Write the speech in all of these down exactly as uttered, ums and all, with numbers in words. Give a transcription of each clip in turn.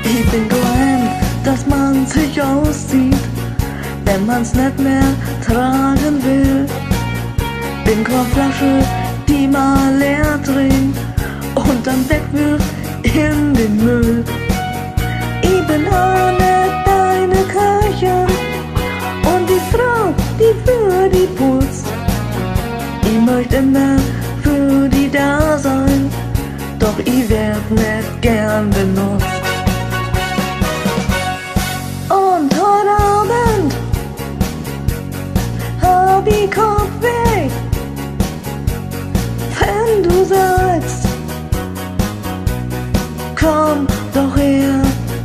Ich bin gewohnt, dass man sich auszieht, wenn man's nicht mehr tragen will. Bin keine Flasche, die mal leer trinkt und dann wegwirft in den Müll. Ich bin auch nicht deine Köchin und die Frau, die für die putzt. Ich möchte immer für die da sein, doch ich werd nicht gern benutzt. Und heute Abend hab ich Kopfweh, wenn du sagst, komm doch her.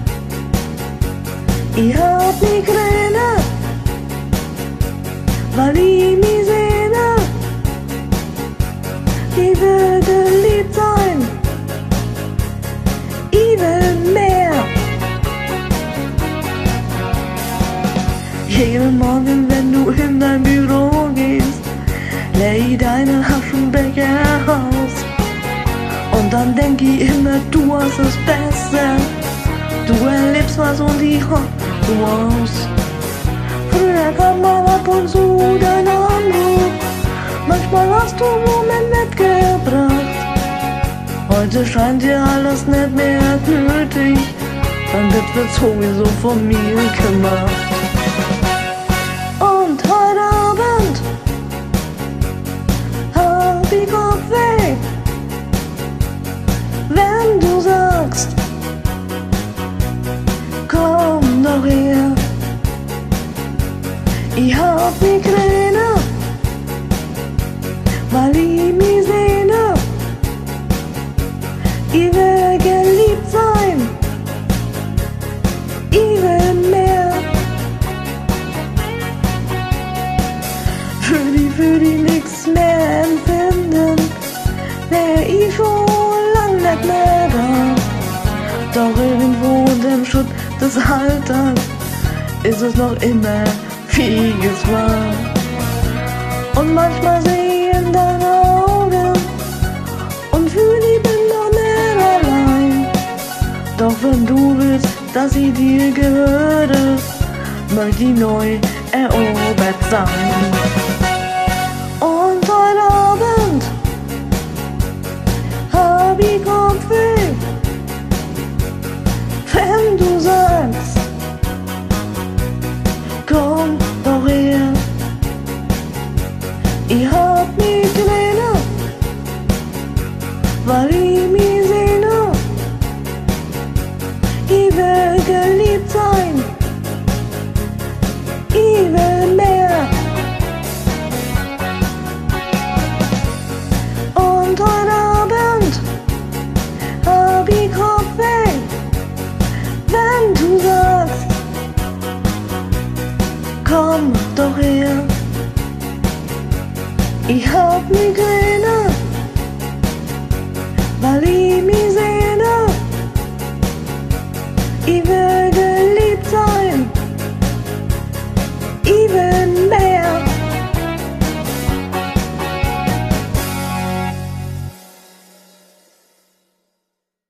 Ich hab Migräne, weil ich mich sehne. Ich will geliebt sein, ich will mehr. Jeden Morgen, wenn du in dein Büro gehst, leer ich deine Aschenbecher aus. Und dann denk ich immer, du hast es besser. Du erlebst was und ich hab du aus. Früher kam mal ab und zu dein Anruf, manchmal hast du einen Moment mitgebracht. Heute scheint dir alles nicht mehr nötig, dann wird sowieso von mir gemacht. Und heute Abend hab ich Kopfweh, wenn du sagst, komm doch her. Ich hab Migräne, weil ich mich sehne. Ich will geliebt sein, ich will mehr. Für die, für die nix mehr empfinden, wär ich schon lang nicht mehr da. Doch irgendwo unterm Schutt des Alltags ist es noch immer vieles wahr. Und manchmal seh ich in deine Augen und fühl, ich bin noch nicht allein. Doch wenn du willst, dass ich dir gehöre, möchte ich neu erobert sein.